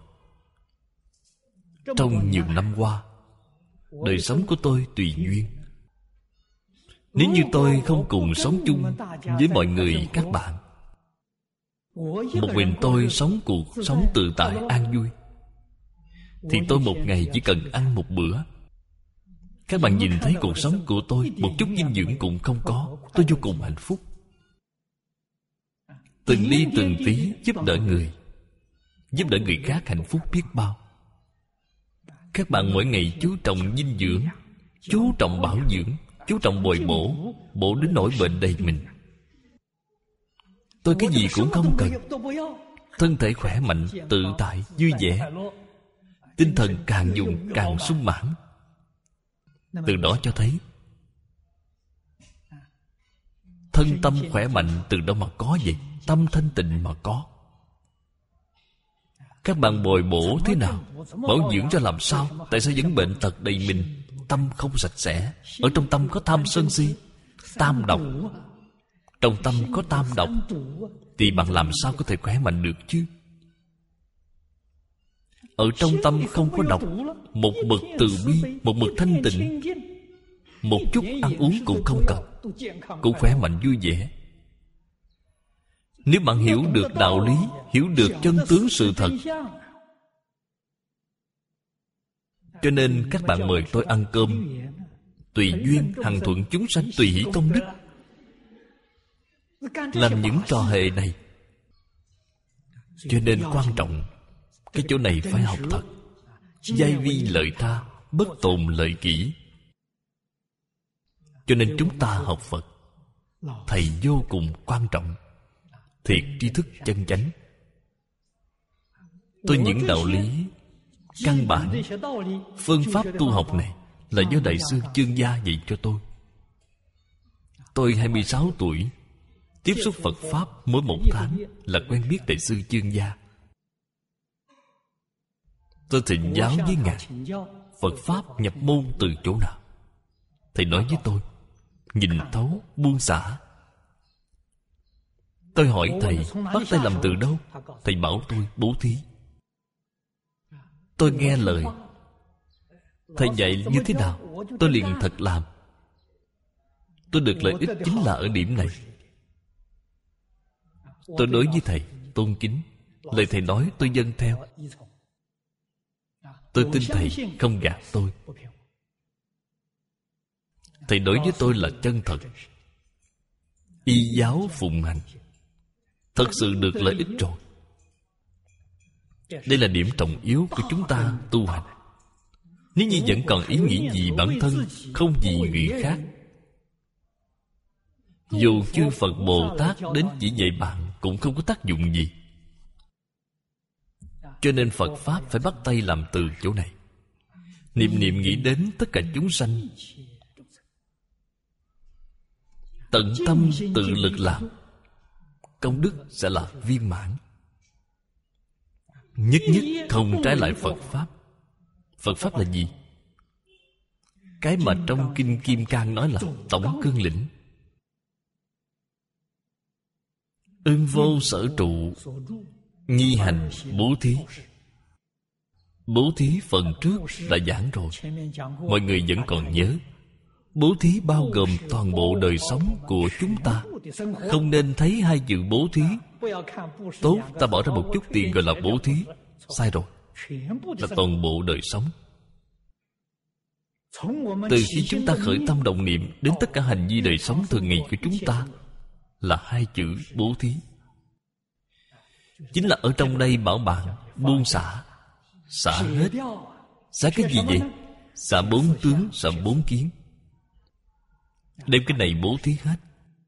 trong nhiều năm qua, đời sống của tôi tùy duyên. Nếu như tôi không cùng sống chung với mọi người các bạn, một mình tôi sống cuộc sống tự tại an vui, thì tôi một ngày chỉ cần ăn một bữa. Các bạn nhìn thấy cuộc sống của tôi một chút dinh dưỡng cũng không có, tôi vô cùng hạnh phúc. Từng ly từng tí giúp đỡ người, giúp đỡ người khác hạnh phúc biết bao. Các bạn mỗi ngày chú trọng dinh dưỡng, chú trọng bảo dưỡng, chú trọng bồi bổ, bổ đến nỗi bệnh đầy mình. Tôi cái gì cũng không cần. Thân thể khỏe mạnh, tự tại, vui vẻ. Tinh thần càng dùng càng sung mãn. Từ đó cho thấy thân tâm khỏe mạnh từ đâu mà có vậy? Tâm thanh tịnh mà có. Các bạn bồi bổ thế nào? Bảo dưỡng cho làm sao? Tại sao vẫn bệnh tật đầy mình? Tâm không sạch sẽ. Ở trong tâm có tham sân si, tam độc. Trong tâm có tam độc thì bạn làm sao có thể khỏe mạnh được chứ? Ở trong tâm không có độc, một bậc từ bi, một bậc thanh tịnh, một chút ăn uống cũng không cần, cũng khỏe mạnh vui vẻ. Nếu bạn hiểu được đạo lý, hiểu được chân tướng sự thật, cho nên các bạn mời tôi ăn cơm, tùy duyên hằng thuận chúng sanh, tùy hỷ công đức. Làm những trò hề này. Cho nên quan trọng, cái chỗ này phải học thật. Giai vi lợi tha, bất tồn lợi kỷ. Cho nên chúng ta học Phật, thầy vô cùng quan trọng. Thiệt tri thức chân chánh. Tôi những đạo lý căn bản, phương pháp tu học này là do Đại sư Chương Gia dạy cho tôi. Tôi 26 tuổi, tiếp xúc Phật Pháp mỗi một tháng là quen biết Đại sư Chương Gia. Tôi thỉnh giáo với Ngài, Phật Pháp nhập môn từ chỗ nào? Thầy nói với tôi, nhìn thấu, buông xả. Tôi hỏi thầy, bắt tay làm từ đâu? Thầy bảo tôi bố thí. Tôi nghe lời. Thầy dạy như thế nào, tôi liền thật làm. Tôi được lợi ích chính là ở điểm này. Tôi đối với thầy tôn kính, lời thầy nói tôi vâng theo. Tôi tin thầy không gạt tôi. Thầy đối với tôi là chân thật. Y giáo phụng hành, thật sự được lợi ích rồi. Đây là điểm trọng yếu của chúng ta tu hành. Nếu như vẫn còn ý nghĩ vì bản thân, không vì người khác, dù chư Phật Bồ Tát đến chỉ dạy bạn cũng không có tác dụng gì. Cho nên Phật Pháp phải bắt tay làm từ chỗ này. Niệm niệm nghĩ đến tất cả chúng sanh, tận tâm tự lực làm, công đức sẽ là viên mãn. Nhất nhất không trái lại Phật Pháp. Phật Pháp là gì? Cái mà trong Kinh Kim Cang nói là tổng cương lĩnh. Ưng vô sở trụ, nhi hành bố thí. Bố thí phần trước đã giảng rồi, mọi người vẫn còn nhớ. Bố thí bao gồm toàn bộ đời sống của chúng ta. Không nên thấy hai chữ bố thí, tốt, ta bỏ ra một chút tiền gọi là bố thí. Sai rồi. Là toàn bộ đời sống. Từ khi chúng ta khởi tâm động niệm đến tất cả hành vi đời sống thường ngày của chúng ta là hai chữ bố thí. Chính là ở trong đây bảo bạn buông xả. Xả hết. Xả cái gì vậy? Xả bốn tướng, xả bốn kiến. Đem cái này bố thí hết,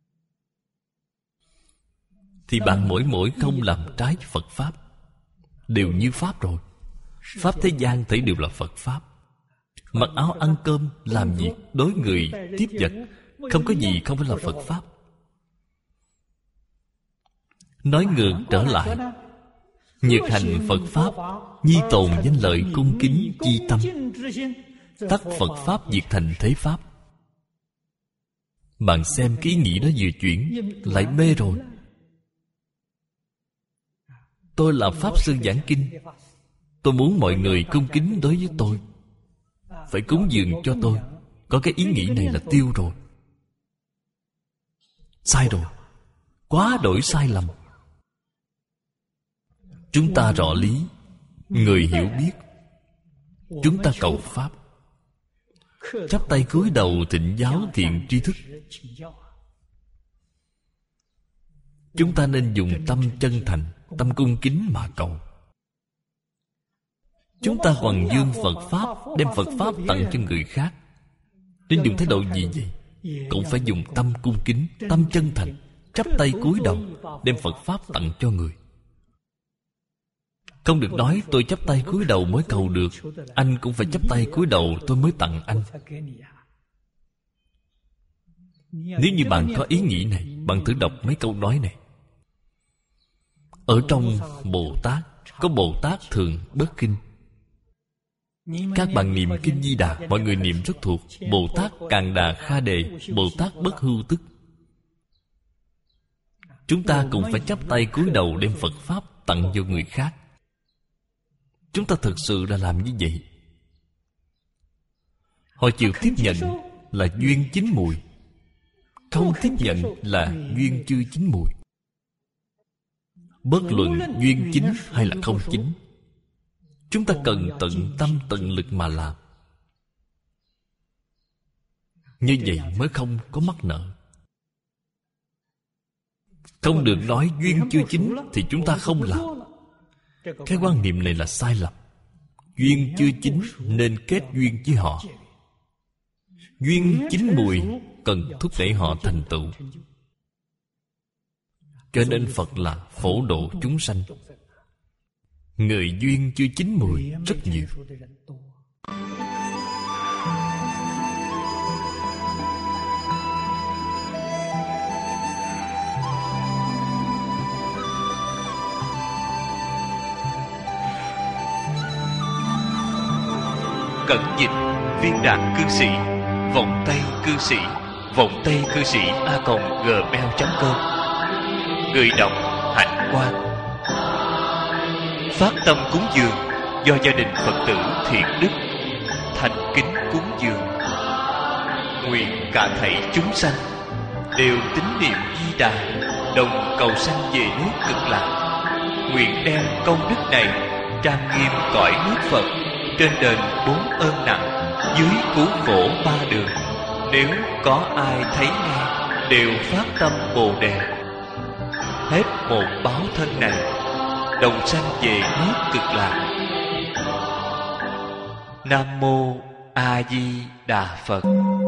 thì bạn mỗi không làm trái Phật Pháp, đều như Pháp rồi. Pháp thế gian thấy đều là Phật Pháp. Mặc áo ăn cơm, làm việc, đối người, tiếp vật, không có gì không phải là Phật Pháp. Nói ngược trở lại, nhược hành Phật Pháp, nhi tồn danh lợi cung kính chi tâm, tắc Phật Pháp diệt thành thế Pháp. Bạn xem cái ý nghĩ đó vừa chuyển, lại mê rồi. Tôi là Pháp Sư giảng kinh, tôi muốn mọi người cung kính đối với tôi, phải cúng dường cho tôi. Có cái ý nghĩ này là tiêu rồi. Sai rồi. Quá đổi sai lầm. Chúng ta rõ lý, người hiểu biết, chúng ta cầu Pháp, chắp tay cúi đầu thịnh giáo thiện tri thức. Chúng ta nên dùng tâm chân thành, tâm cung kính mà cầu. Chúng ta hoằng dương Phật Pháp, đem Phật Pháp tặng cho người khác, nên dùng thái độ gì vậy? Cũng phải dùng tâm cung kính, tâm chân thành, chắp tay cúi đầu, đem Phật Pháp tặng cho người. Không được nói tôi chắp tay cúi đầu mới cầu được, anh cũng phải chắp tay cúi đầu tôi mới tặng anh. Nếu như bạn có ý nghĩ này, bạn thử đọc mấy câu nói này. Ở trong Bồ Tát, có Bồ Tát thường bất kinh. Các bạn niệm Kinh Di Đà, mọi người niệm rất thuộc. Bồ Tát Càn Đà Kha Đề, Bồ Tát bất hưu tức. Chúng ta cũng phải chắp tay cúi đầu đem Phật Pháp tặng cho người khác. Chúng ta thực sự là làm như vậy. Họ chịu tiếp nhận là duyên chín mùi, không tiếp nhận là duyên chưa chín mùi. Bất luận duyên chính hay là không chính, chúng ta cần tận tâm tận lực mà làm. Như vậy mới không có mắc nợ. Không được nói duyên chưa chín thì chúng ta không làm. Cái quan niệm này là sai lầm. Duyên chưa chín nên kết duyên với họ. Duyên chín mùi cần thúc đẩy họ thành tựu. Cho nên Phật là phổ độ chúng sanh. Người duyên chưa chín mùi rất nhiều. Cẩn dịch Viên Đạt Cư Sĩ, vọng tay cư sĩ, vọng tay cư sĩ @gmail.com. Người đọc Hạnh Quang. Phát tâm cúng dường do gia đình Phật tử Thiện Đức thành kính cúng dường. Nguyện cả thảy chúng sanh đều tín niệm Di Đà, đồng cầu sanh về nước Cực Lạc. Nguyện đem công đức này trang nghiêm cõi nước Phật, trên đền 4 ơn nặng, dưới cứu khổ 3 đường. Nếu có ai thấy nghe đều phát tâm Bồ Đề, hết một báo thân này, đồng sanh về nước Cực Lạc. Nam Mô A Di Đà Phật.